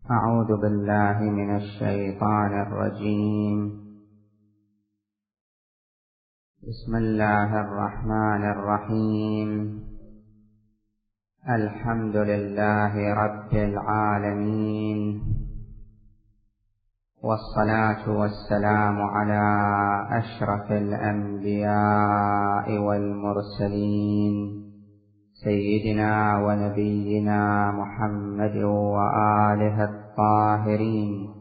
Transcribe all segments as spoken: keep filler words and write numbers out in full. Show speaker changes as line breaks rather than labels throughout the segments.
أعوذ بالله من الشيطان الرجيم. بسم الله الرحمن الرحيم. الحمد لله رب العالمين، والصلاة والسلام على أشرف الأنبياء والمرسلين سيدنا ونبينا محمد وآله الطاهرين.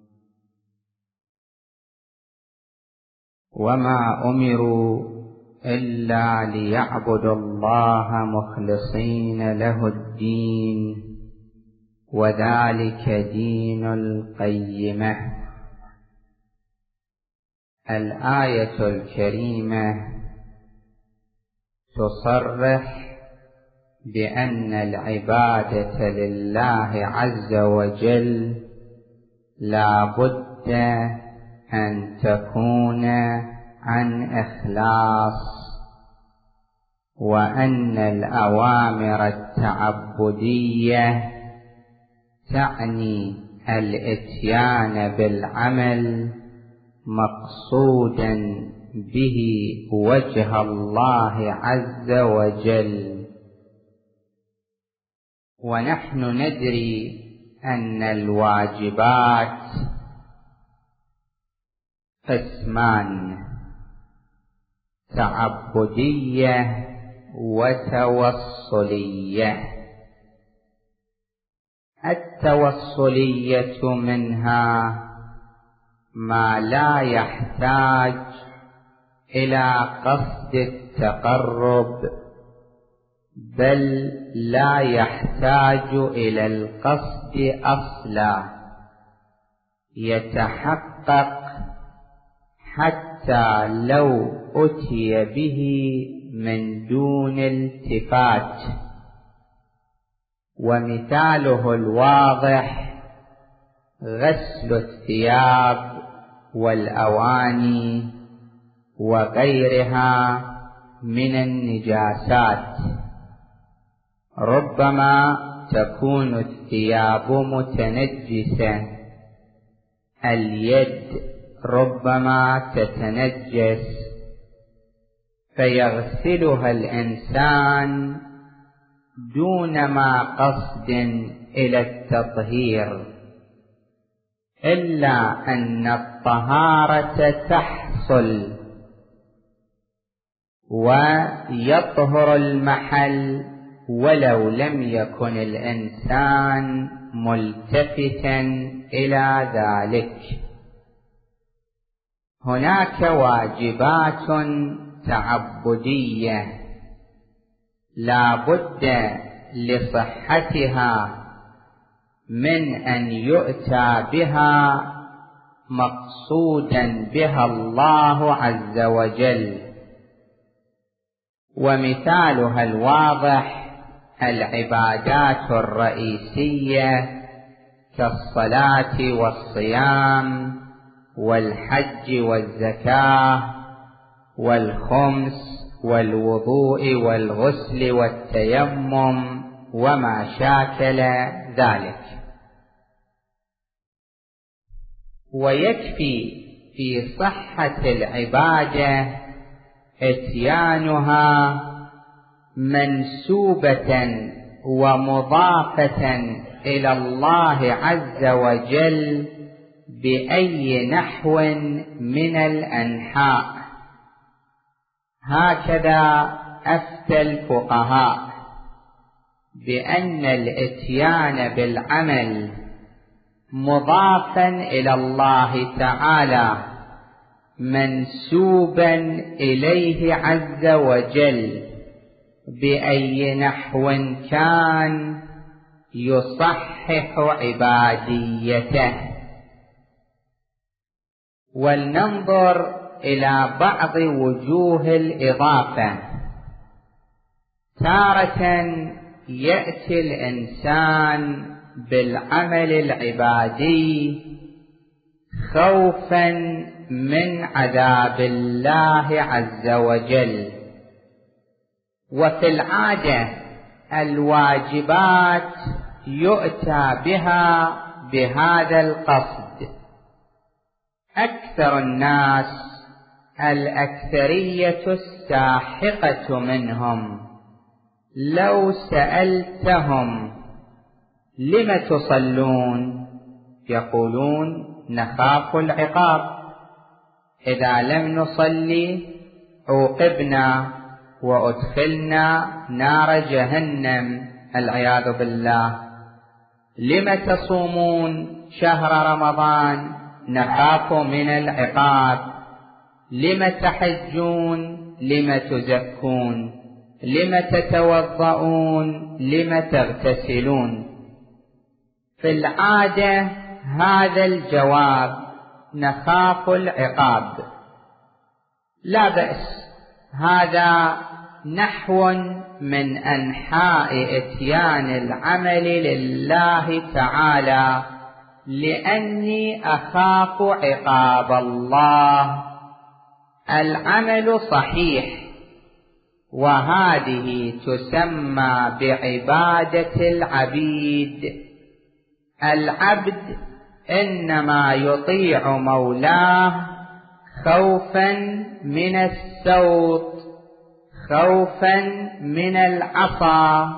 وما أمروا إلا ليعبدوا الله مخلصين له الدين، وذلك دين القيمة. الآية الكريمة تصرح بأن العبادة لله عز وجل لا بد أن تكون عن إخلاص، وأن الأوامر التعبدية تعني الإتيان بالعمل مقصودا به وجه الله عز وجل. ونحن ندري أن الواجبات قسمان: تعبدية وتوصلية. التوصلية منها ما لا يحتاج إلى قصد التقرب، بل لا يحتاج إلى القصد أصلا، يتحقق حتى لو أتي به من دون التفات. ومثاله الواضح غسل الثياب والأواني وغيرها من النجاسات. ربما تكون الثياب متنجسة، اليد ربما تتنجس، فيغسلها الإنسان دون ما قصد إلى التطهير، إلا أن الطهارة تحصل ويطهر المحل ولو لم يكن الإنسان ملتفتا إلى ذلك. هناك واجبات تعبدية لا بد لصحتها من أن يؤتى بها مقصودا بها الله عز وجل. ومثالها الواضح العبادات الرئيسية كالصلاة والصيام والحج والزكاة والخمس والوضوء والغسل والتيمم وما شاكل ذلك. ويكفي في صحة العبادة اتيانها منسوبة ومضافة إلى الله عز وجل بأي نحو من الأنحاء. هكذا أفتى الفقهاء بأن الإتيان بالعمل مضافا إلى الله تعالى منسوبا إليه عز وجل بأي نحو كان يصحح عباديته. ولننظر إلى بعض وجوه الإضافة. تارة يأتي الإنسان بالعمل العبادي خوفا من عذاب الله عز وجل، وفي العادة الواجبات يؤتى بها بهذا القصد. أكثر الناس، الأكثرية الساحقة منهم، لو سألتهم لم تصلون يقولون نخاف العقاب، إذا لم نصلي عوقبنا وأدخلنا نار جهنم العياذ بالله. لم تصومون شهر رمضان؟ نخاف من العقاب. لم تحجون؟ لم تزكون؟ لم تتوضؤون؟ لم تغتسلون؟ في العادة هذا الجواب نخاف العقاب. لا بأس، هذا نحو من أنحاء إتيان العمل لله تعالى، لأني أخاف عقاب الله. العمل صحيح، وهذه تسمى بعبادة العبيد. العبد إنما يطيع مولاه خوفا من السوط، خوفا من العصا،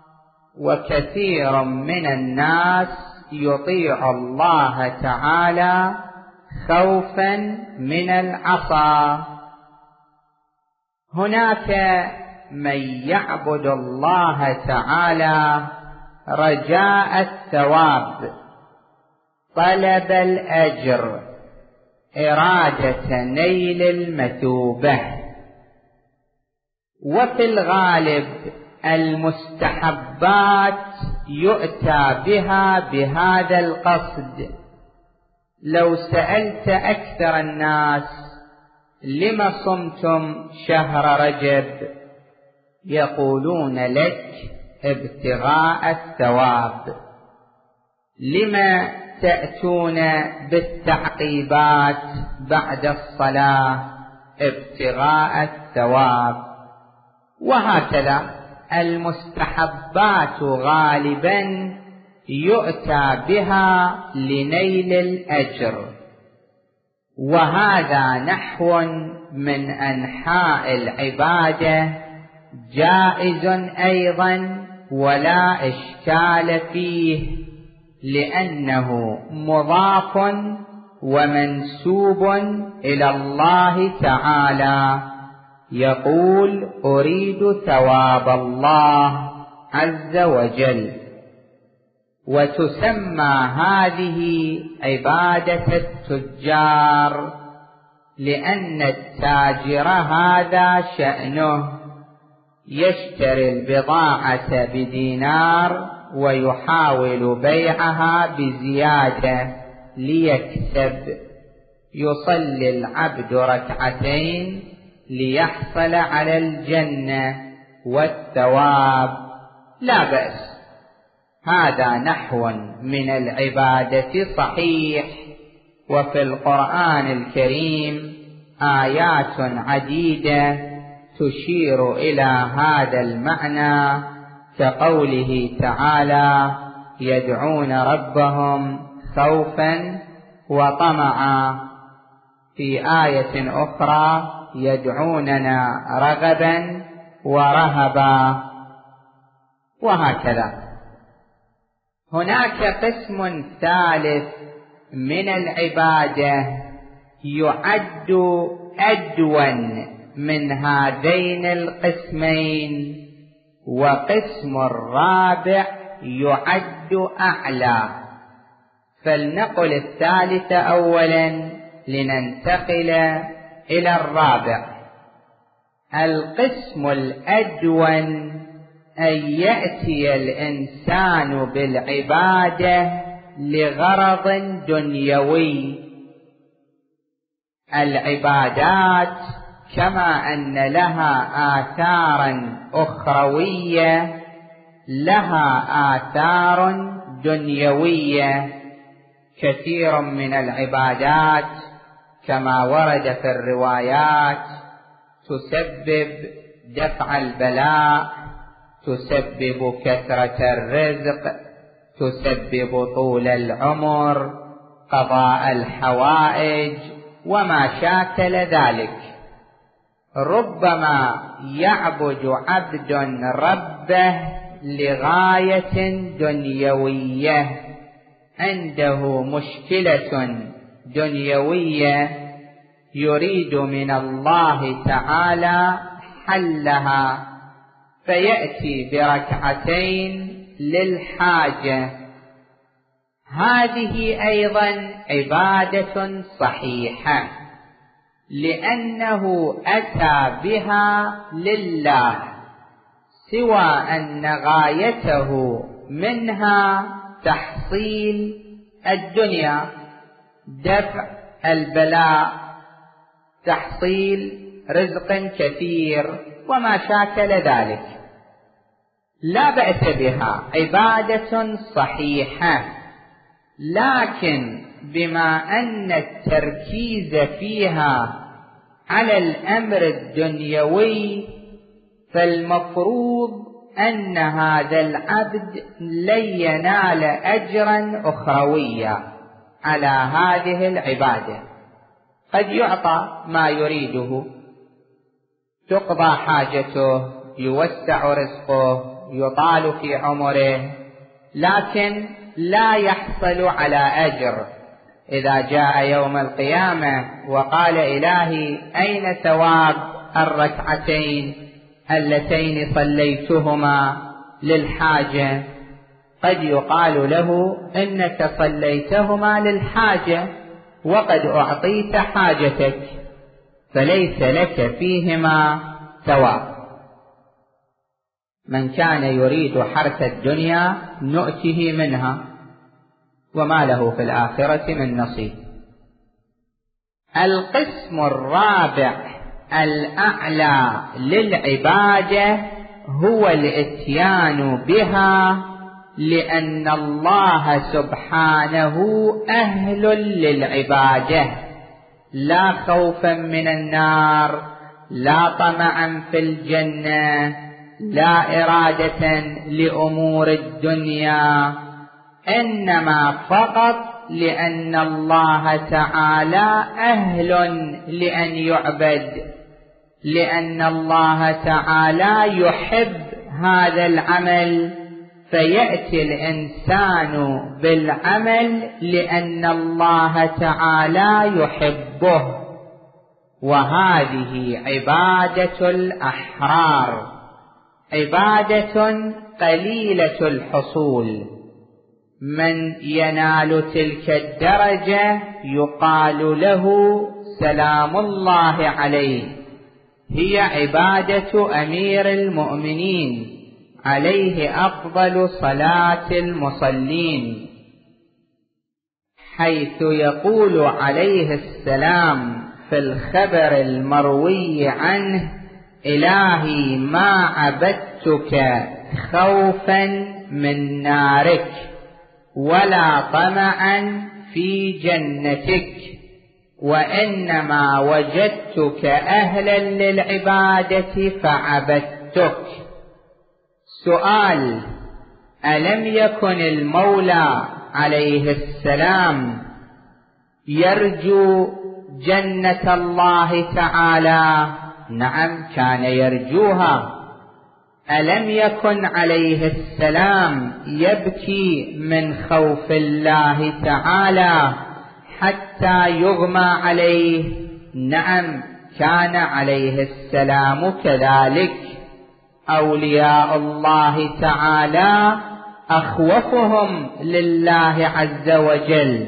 وكثير من الناس يطيع الله تعالى خوفا من العصا. هناك من يعبد الله تعالى رجاء الثواب، طلب الأجر، إرادة نيل المثوبة، وفي الغالب المستحبات يؤتى بها بهذا القصد. لو سألت أكثر الناس لم صمتم شهر رجب؟ يقولون لك ابتغاء الثواب. لم تأتون بالتعقيبات بعد الصلاة؟ ابتغاء الثواب. وهكذا المستحبات غالبا يؤتى بها لنيل الأجر، وهذا نحو من أنحاء العبادة جائز أيضا ولا إشكال فيه، لأنه مضاف ومنسوب إلى الله تعالى. يقول أريد ثواب الله عز وجل. وتسمى هذه عبادة التجار، لأن التاجر هذا شأنه يشتري البضاعة بدينار ويحاول بيعها بزيادة ليكسب. يصلي العبد ركعتين ليحصل على الجنة والثواب، لا بأس. هذا نحو من العبادة صحيح. وفي القرآن الكريم آيات عديدة تشير إلى هذا المعنى، كقوله تعالى يدعون ربهم خوفا وطمعا، في آية أخرى يدعوننا رغبا ورهبا، وهكذا. هناك قسم ثالث من العبادة يعد أدون من هذين القسمين، وقسم الرابع يعد أعلى. فلنقل الثالث أولا لننتقل إلى الرابع. القسم الأدون أن يأتي الإنسان بالعبادة لغرض دنيوي. العبادات كما أن لها آثارا أخروية، لها آثار دنيوية. كثير من العبادات كما ورد في الروايات تسبب دفع البلاء، تسبب كثرة الرزق، تسبب طول العمر، قضاء الحوائج وما شاكل ذلك. ربما يعبد عبد ربه لغاية دنيوية، عنده مشكلة دنيوية يريد من الله تعالى حلها، فيأتي بركعتين للحاجة. هذه أيضا عبادة صحيحة، لأنه أتى بها لله، سوى أن غايته منها تحصيل الدنيا، دفع البلاء، تحصيل رزق كثير وما شاكل ذلك. لا بأس بها، عبادة صحيحة، لكن بما أن التركيز فيها على الأمر الدنيوي، فالمفروض أن هذا العبد لن ينال أجرا أخرويا على هذه العبادة. قد يعطى ما يريده، تقضى حاجته، يوسع رزقه، يطال في عمره، لكن لا يحصل على أجر. إذا جاء يوم القيامة وقال إلهي أين ثواب الركعتين اللتين صليتهما للحاجة؟ قد يقال له إنك صليتهما للحاجة وقد أعطيت حاجتك، فليس لك فيهما ثواب. من كان يريد حرث الدنيا نؤته منها وما له في الآخرة من نصيب. القسم الرابع الأعلى للعبادة هو الإتيان بها، لأن الله سبحانه أهل للعبادة، لا خوفا من النار، لا طمعا في الجنة، لا إرادة لأمور الدنيا، إنما فقط لأن الله تعالى أهل لأن يعبد، لأن الله تعالى يحب هذا العمل، فيأتي الإنسان بالعمل لأن الله تعالى يحبه. وهذه عبادة الأحرار، عبادة قليلة الحصول. من ينال تلك الدرجة يقال له سلام الله عليه. هي عبادة أمير المؤمنين عليه أفضل صلاة المصلين، حيث يقول عليه السلام في الخبر المروي عنه: إلهي ما عبدتك خوفا من نارك ولا طمعا في جنتك، وإنما وجدتك أهلا للعبادة فعبدتك. سؤال: ألم يكن المولى عليه السلام يرجو جنة الله تعالى؟ نعم، كان يرجوها. ألم يكن عليه السلام يبكي من خوف الله تعالى حتى يغمى عليه؟ نعم، كان عليه السلام كذلك. أولياء الله تعالى أخوفهم لله عز وجل،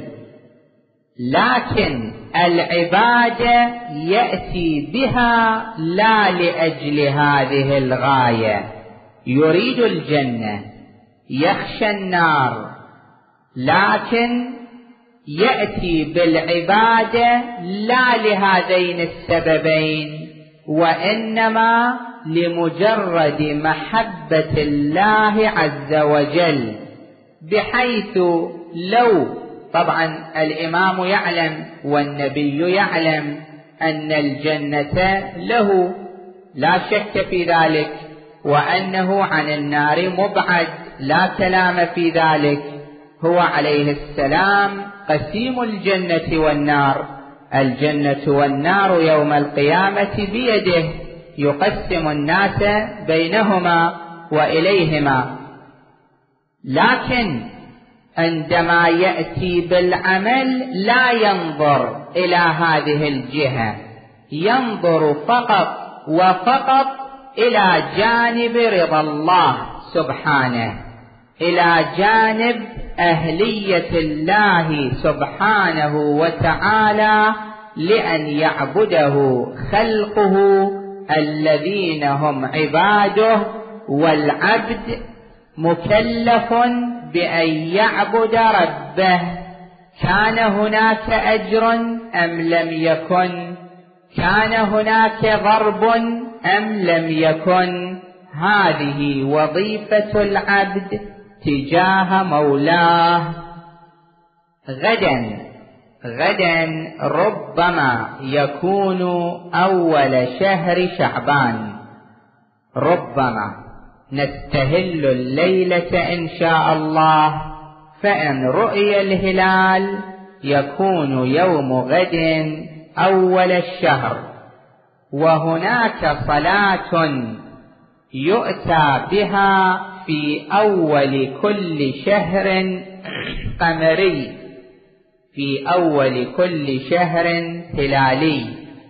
لكن العبادة يأتي بها لا لأجل هذه الغاية، يريد الجنة، يخشى النار، لكن يأتي بالعبادة لا لهذين السببين، وإنما لمجرد محبة الله عز وجل، بحيث لو طبعا الإمام يعلم والنبي يعلم أن الجنة له، لا شك في ذلك، وأنه عن النار مبعد، لا كلام في ذلك، هو عليه السلام قسيم الجنة والنار، الجنة والنار يوم القيامة بيده، يقسم الناس بينهما وإليهما. لكن عندما يأتي بالعمل لا ينظر إلى هذه الجهة، ينظر فقط وفقط إلى جانب رضا الله سبحانه، إلى جانب أهلية الله سبحانه وتعالى لأن يعبده خلقه الذين هم عباده، والعبد مكلف بأن يعبد ربه، كان هناك أجر أم لم يكن، كان هناك ضرب أم لم يكن. هذه وظيفة العبد تجاه مولاه. غدا غدا ربما يكون أول شهر شعبان، ربما نستهل الليلة إن شاء الله، فإن رؤي الهلال يكون يوم غد أول الشهر. وهناك صلاة يؤتى بها في أول كل شهر قمري، في أول كل شهر هلالي،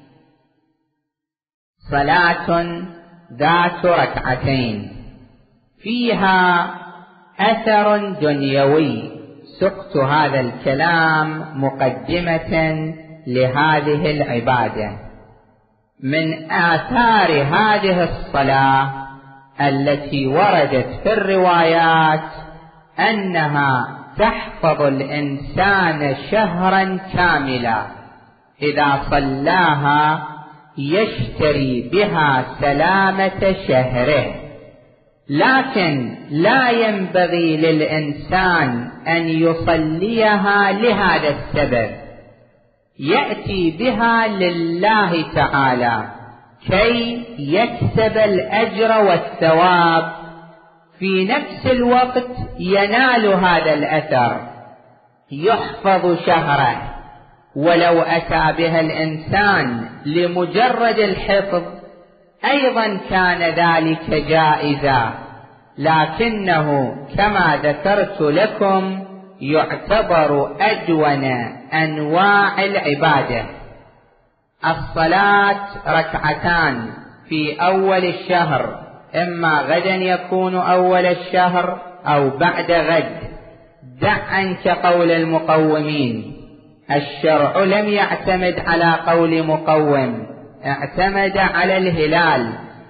صلاة ذات ركعتين فيها أثر دنيوي. سقت هذا الكلام مقدمة لهذه العبادة. من آثار هذه الصلاة التي وردت في الروايات أنها تحفظ الإنسان شهرا كاملا، إذا صلاها يشتري بها سلامة شهره. لكن لا ينبغي للإنسان أن يصليها لهذا السبب، يأتي بها لله تعالى كي يكسب الأجر والثواب، في نفس الوقت ينال هذا الأثر، يحفظ شهره. ولو أتى بها الإنسان لمجرد الحفظ أيضا كان ذلك جائزا، لكنه كما ذكرت لكم يعتبر أدون أنواع العبادة. الصلاة ركعتان في أول الشهر، إما غدا يكون أول الشهر أو بعد غد. دع عنك قول المقومين، الشرع لم يعتمد على قول مقوم، اعتمد على الهلال.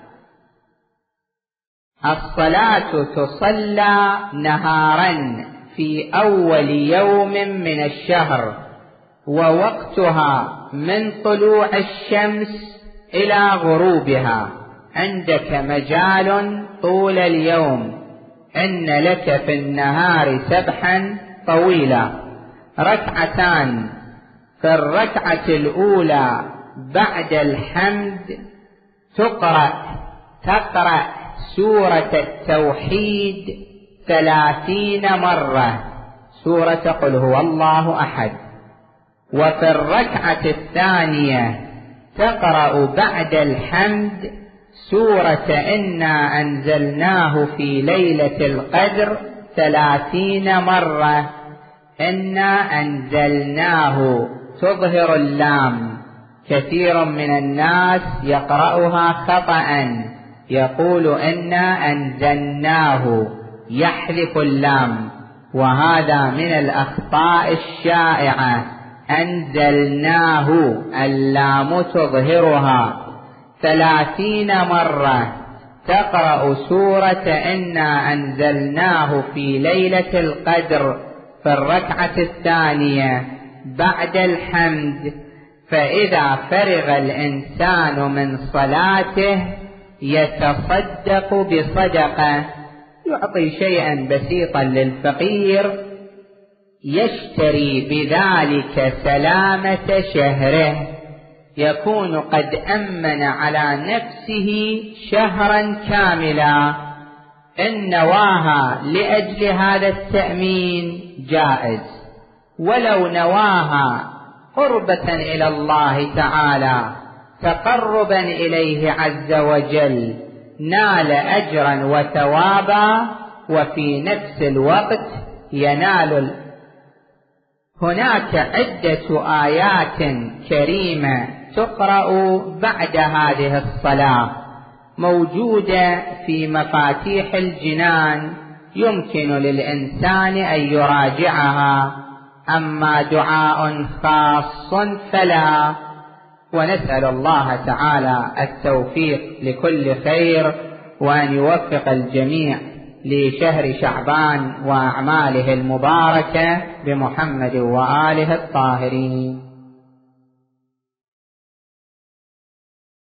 الصلاة تصلى نهارا في أول يوم من الشهر، ووقتها من طلوع الشمس إلى غروبها. عندك مجال طول اليوم، إن لك في النهار سبحا طويلا. ركعتان، في الركعة الأولى بعد الحمد تقرأ تقرأ سورة التوحيد ثلاثين مرة، سورة قل هو الله أحد. وفي الركعة الثانية تقرأ بعد الحمد سورة إنا أنزلناه في ليلة القدر ثلاثين مرة. إنا أنزلناه تظهر اللام، كثير من الناس يقرأها خطأ، يقول إنا أنزلناه يحذف اللام، وهذا من الأخطاء الشائعة. أنزلناه اللام تظهرها. ثلاثين مرة تقرأ سورة إنا أنزلناه في ليلة القدر في الركعة الثانية بعد الحمد. فإذا فرغ الإنسان من صلاته يتصدق بصدقة، يعطي شيئا بسيطا للفقير، يشتري بذلك سلامة شهره، يكون قد أمن على نفسه شهرا كاملا. إن نواها لأجل هذا التأمين جائز، ولو نواها قربة إلى الله تعالى تقربا إليه عز وجل نال أجرا وثوابا، وفي نفس الوقت ينال. هناك عدة آيات كريمة تقرأ بعد هذه الصلاة موجودة في مفاتيح الجنان، يمكن للإنسان أن يراجعها، أما دعاء خاص فلا. ونسأل الله تعالى التوفيق لكل خير، وأن يوفق الجميع لشهر شعبان وأعماله المباركة بمحمد وآله الطاهرين.